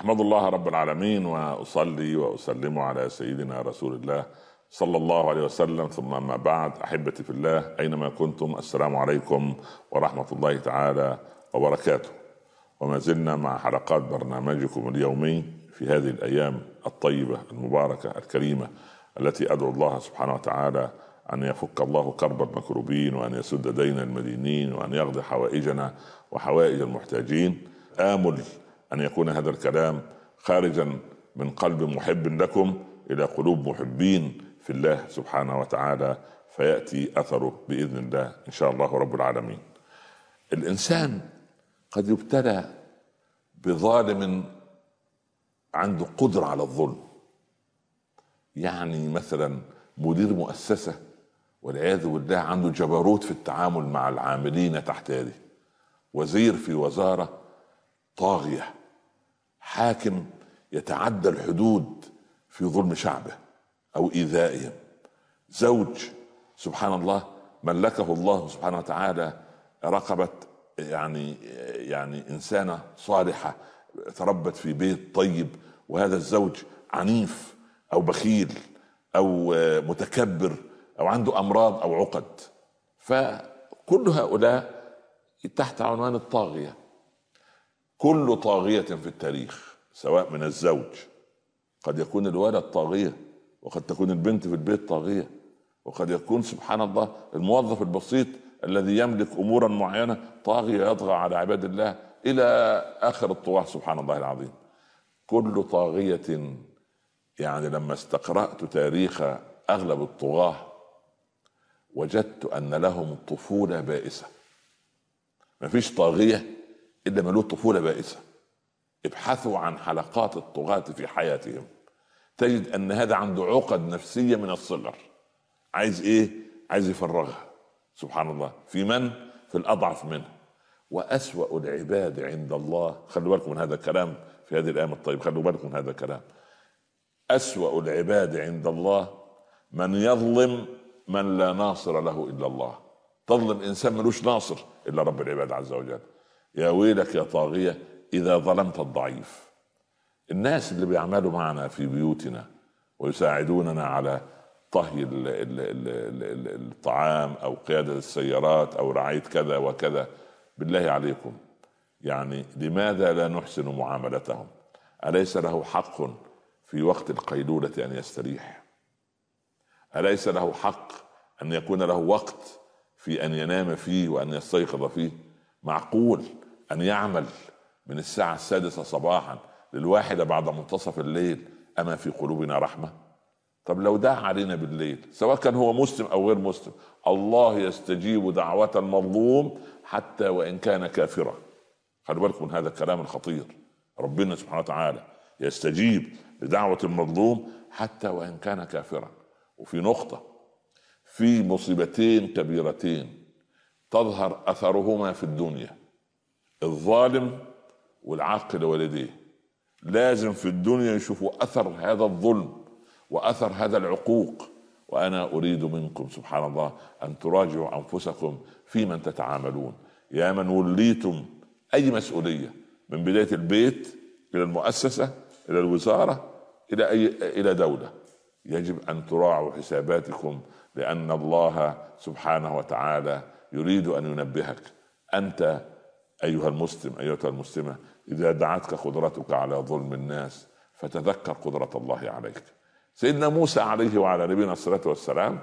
أحمد الله رب العالمين وأصلي وأسلم على سيدنا رسول الله صلى الله عليه وسلم، ثم أما بعد. أحبتي في الله أينما كنتم، السلام عليكم ورحمة الله تعالى وبركاته. وما زلنا مع حلقات برنامجكم اليومي في هذه الأيام الطيبة المباركة الكريمة، التي أدعو الله سبحانه وتعالى أن يفك الله كرب المكروبين، وأن يسد دين المدينين، وأن يقضي حوائجنا وحوائج المحتاجين. آمل أن يكون هذا الكلام خارجا من قلب محب لكم إلى قلوب محبين في الله سبحانه وتعالى، فيأتي أثره بإذن الله إن شاء الله رب العالمين. الإنسان قد يبتلى بظالم عنده قدرة على الظلم، يعني مثلا مدير مؤسسة والعياذ بالله عنده جبروت في التعامل مع العاملين تحت يده، وزير في وزارة طاغية، حاكم يتعدى الحدود في ظلم شعبه أو إيذائهم، زوج سبحان الله ملكه الله سبحانه وتعالى رقبة يعني إنسانة صالحة تربت في بيت طيب، وهذا الزوج عنيف أو بخيل أو متكبر أو عنده أمراض أو عقد. فكل هؤلاء تحت عنوان الطاغية. كل طاغية في التاريخ، سواء من الزوج، قد يكون الولد طاغية، وقد تكون البنت في البيت طاغية، وقد يكون سبحان الله الموظف البسيط الذي يملك أمورا معينة طاغية يطغى على عباد الله إلى آخر الطغاة سبحان الله العظيم. كل طاغية، يعني لما استقرأت تاريخ أغلب الطغاة وجدت أن لهم طفولة بائسة. ما فيش طاغية إلا ما له طفولة بائسة. ابحثوا عن حلقات الطغاة في حياتهم، تجد أن هذا عنده عقد نفسية من الصغر. عايز إيه؟ عايز يفرغها سبحان الله في من؟ في الأضعف منه. وأسوأ العباد عند الله، خلوا بالكم من هذا الكلام في هذه الأيام الطيبة، خلوا بالكم من هذا الكلام. أسوأ العباد عند الله من يظلم من لا ناصر له إلا الله. تظلم إنسان ملوش ناصر إلا رب العباد عز وجل. يا ويلك يا طاغية إذا ظلمت الضعيف. الناس اللي بيعملوا معنا في بيوتنا ويساعدوننا على طهي الطعام أو قيادة السيارات أو رعاية كذا وكذا، بالله عليكم يعني لماذا لا نحسن معاملتهم؟ أليس له حق في وقت القيلولة أن يستريح؟ أليس له حق أن يكون له وقت في أن ينام فيه وأن يستيقظ فيه؟ معقول أن يعمل من الساعة 6 صباحا لل1 بعد منتصف الليل؟ أما في قلوبنا رحمة؟ طب لو دعا علينا بالليل، سواء كان هو مسلم أو غير مسلم، الله يستجيب دعوة المظلوم حتى وإن كان كافرا. خلوا بالكم من هذا الكلام الخطير. ربنا سبحانه وتعالى يستجيب لدعوة المظلوم حتى وإن كان كافرا. وفي نقطة، في مصيبتين كبيرتين تظهر أثرهما في الدنيا، الظالم والعاقل والديه. لازم في الدنيا يشوفوا أثر هذا الظلم وأثر هذا العقوق. وأنا أريد منكم سبحان الله أن تراجعوا أنفسكم في من تتعاملون. يا من وليتم أي مسؤولية، من بداية البيت إلى المؤسسة إلى الوزارة إلى دولة، يجب أن تراعوا حساباتكم، لأن الله سبحانه وتعالى يريد أن ينبهك. أنت أيها المسلم أيها المسلمة، إذا دعتك قدرتك على ظلم الناس فتذكر قدرة الله عليك. سيدنا موسى عليه وعلى نبينا الصلاة والسلام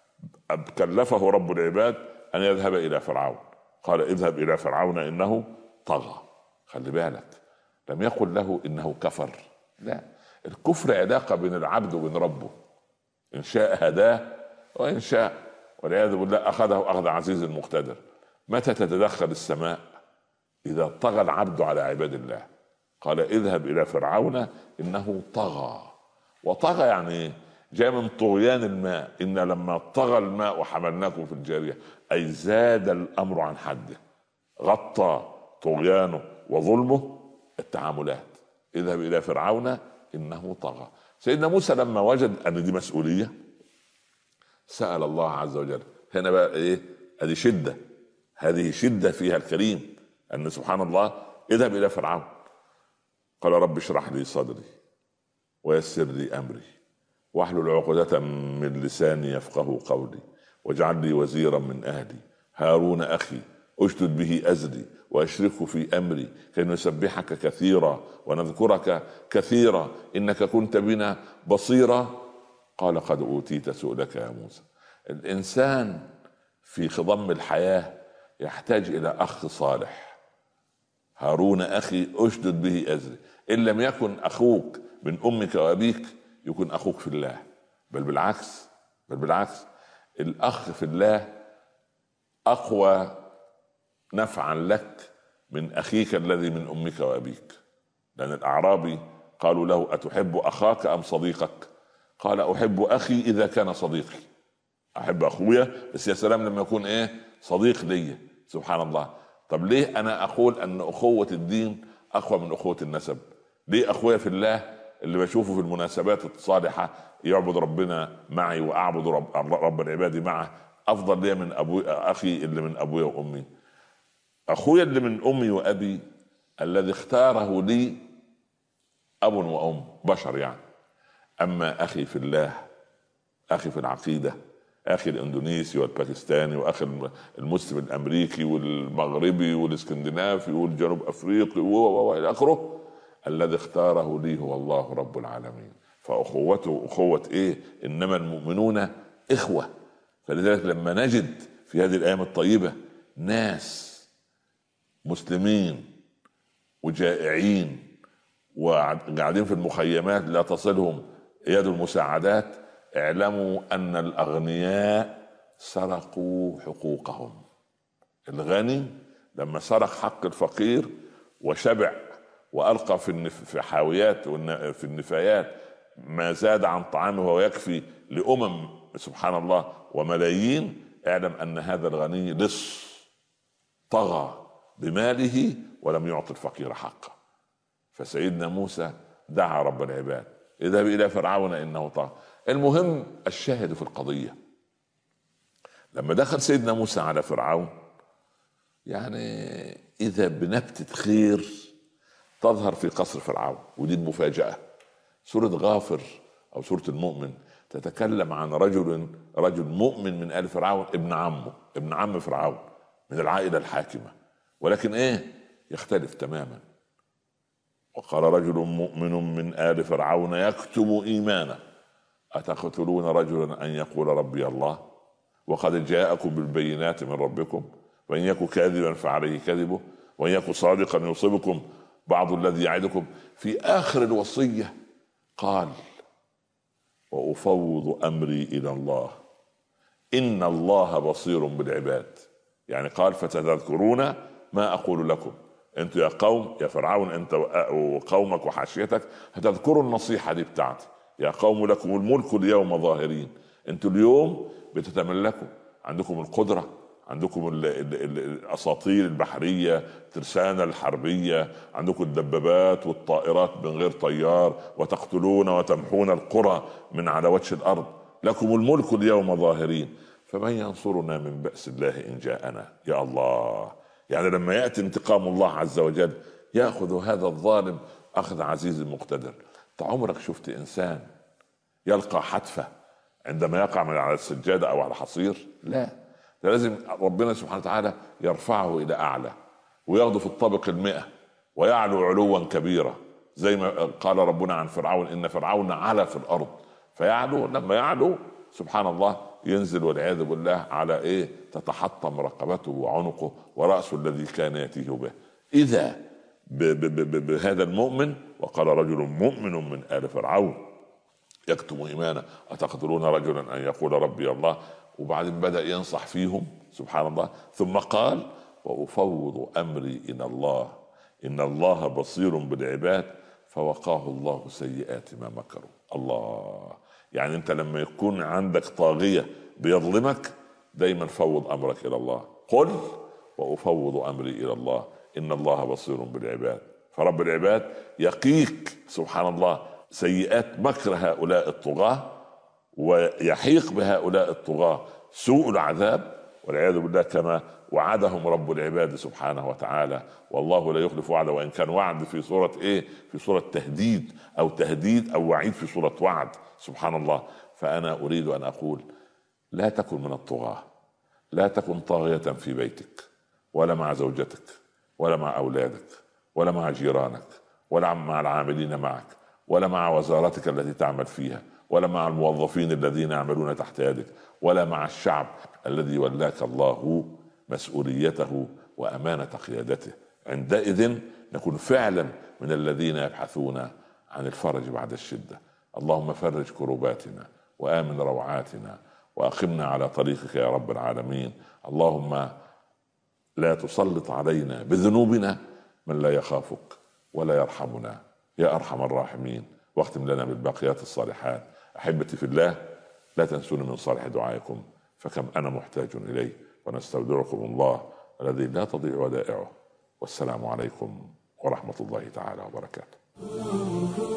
كلفه رب العباد أن يذهب إلى فرعون، قال اذهب إلى فرعون إنه طغى. خلي بالك، لم يقل له إنه كفر، لا. الكفر علاقة بين العبد وبين ربه، إن شاء هداه وإن شاء والعياذ بالله أخذه أخذ عزيز مقتدر. متى تتدخل السماء؟ إذا طغى العبد على عباد الله. قال اذهب إلى فرعون إنه طغى. وطغى يعني جاء من طغيان الماء، إن لما طغى الماء وحملناكم في الجارية، أي زاد الأمر عن حده، غطى طغيانه وظلمه التعاملات. اذهب إلى فرعون إنه طغى. سيدنا موسى لما وجد أن دي مسؤولية سأل الله عز وجل. هنا بقى إيه؟ هذه شدة فيها الكريم، أن سبحان الله اذهب إلى فرعون. قال رب اشرح لي صدري ويسر لي أمري واحلل عقدة من لساني يفقه قولي واجعل لي وزيرا من أهلي هارون أخي أشدد به أزري وأشركه في أمري كي نسبحك كثيرا ونذكرك كثيرا إنك كنت بنا بصيرا. قال قد أوتيت سؤلك يا موسى. الإنسان في خضم الحياة يحتاج إلى أخ صالح. هارون أخي أشدد به أزري. إن لم يكن أخوك من أمك وأبيك يكون أخوك في الله. بل بالعكس الأخ في الله أقوى نفعا لك من أخيك الذي من أمك وأبيك. لأن الأعرابي قالوا له أتحب أخاك أم صديقك؟ قال أحب أخي إذا كان صديقي. أحب أخويا بس يا سلام لما يكون صديق لي. سبحان الله. طب ليه أنا أقول أن أخوة الدين أقوى من أخوة النسب؟ ليه أخويا في الله اللي بشوفه في المناسبات الصالحة يعبد ربنا معي وأعبد رب العباد معه أفضل لي من أخي اللي من أبوي وأمي؟ أخويا اللي من أمي وأبي الذي اختاره لي أب وأم بشر يعني. أما أخي في الله، أخي في العقيدة، أخي الإندونيسي والباكستاني وأخي المسلم الأمريكي والمغربي والإسكندنافي والجنوب أفريقي وإلى آخره، الذي اختاره لي هو الله رب العالمين. فأخوته أخوة إنما المؤمنون إخوة. فلذلك لما نجد في هذه الأيام الطيبة ناس مسلمين وجائعين وقاعدين في المخيمات لا تصلهم يد المساعدات، اعلموا أن الأغنياء سرقوا حقوقهم. الغني لما سرق حق الفقير وشبع وألقى في حاويات في النفايات ما زاد عن طعامه ويكفي لأمم سبحان الله وملايين، اعلم أن هذا الغني لص طغى بماله ولم يعطي الفقير حقه. فسيدنا موسى دعا رب العباد اذهب إلى فرعون إنه طغى. المهم الشاهد في القضية لما دخل سيدنا موسى على فرعون، يعني إذا بنبتة خير تظهر في قصر فرعون. ودي المفاجأة. سورة غافر أو سورة المؤمن تتكلم عن رجل مؤمن من آل فرعون، ابن عم فرعون من العائلة الحاكمة، ولكن يختلف تماما. وقال رجل مؤمن من آل فرعون يكتم إيمانه أتقتلون رجلا أن يقول ربي الله وقد جاءكم بالبينات من ربكم وإن يكن كاذبا فعليه كذبه وإن يكن صادقا يصيبكم بعض الذي يعدكم. في آخر الوصية قال وأفوض أمري إلى الله إن الله بصير بالعباد. يعني قال فتذكرون ما أقول لكم. أنتوا يا قوم يا فرعون أنت وقومك وحاشيتك هتذكروا النصيحة دي بتاعتي. يا قوم لكم الملك اليوم ظاهرين. أنتوا اليوم بتتملكوا، عندكم القدرة، عندكم الأساطيل البحرية، ترسانة الحربية، عندكم الدبابات والطائرات من غير طيار، وتقتلون وتمحون القرى من على وجه الأرض. لكم الملك اليوم ظاهرين فمن ينصرنا من بأس الله إن جاءنا. يا الله، يعني لما يأتي انتقام الله عز وجل يأخذ هذا الظالم أخذ عزيز مقتدر. عمرك شفت إنسان يلقى حتفة عندما يقع من على السجادة أو على حصير؟ لا، ده لازم ربنا سبحانه وتعالى يرفعه إلى أعلى وياخده في الطابق 100 ويعلو علوا كبيرا، زي ما قال ربنا عن فرعون إن فرعون علا في الأرض فيعلو. لما يعلو سبحان الله ينزل والعياذ بالله على تتحطم رقبته وعنقه ورأسه الذي كان يتيه به. إذا بهذا المؤمن. وقال رجل مؤمن من آل فرعون يكتم إيمانه أتقتلون رجلا أن يقول ربي الله. وبعدين بدأ ينصح فيهم سبحان الله، ثم قال وأفوض أمري إلى الله إن الله بصير بالعباد فوقاه الله سيئات ما مكروا. الله، يعني أنت لما يكون عندك طاغية بيظلمك دايما فوض أمرك إلى الله. قل وأفوض أمري إلى الله إن الله بصير بالعباد. فرب العباد يقيك سبحان الله سيئات مكر هؤلاء الطغاة ويحيق بهؤلاء الطغاة سوء العذاب والعياذ بالله كما وعدهم رب العباد سبحانه وتعالى. والله لا يخلف وعده، وإن كان وعد في صورة إيه؟ في صورة تهديد أو وعيد في صورة وعد، سبحان الله. فأنا أريد أن أقول: لا تكن من الطغاة، لا تكن طاغية في بيتك ولا مع زوجتك ولا مع أولادك ولا مع جيرانك ولا مع العاملين معك ولا مع وزارتك التي تعمل فيها ولا مع الموظفين الذين يعملون تحت يدك ولا مع الشعب الذي ولاك الله مسؤوليته وأمانة قيادته. عندئذ نكون فعلا من الذين يبحثون عن الفرج بعد الشدة. اللهم فرج كرباتنا وآمن روعاتنا وأقمنا على طريقك يا رب العالمين. اللهم لا تسلط علينا بذنوبنا من لا يخافك ولا يرحمنا يا أرحم الراحمين. واختم لنا بالباقيات الصالحات. أحبتي في الله، لا تنسوني من صالح دعائكم فكم أنا محتاج إليه، ونستودعكم الله الذي لا تضيع ودائعه. والسلام عليكم ورحمة الله تعالى وبركاته.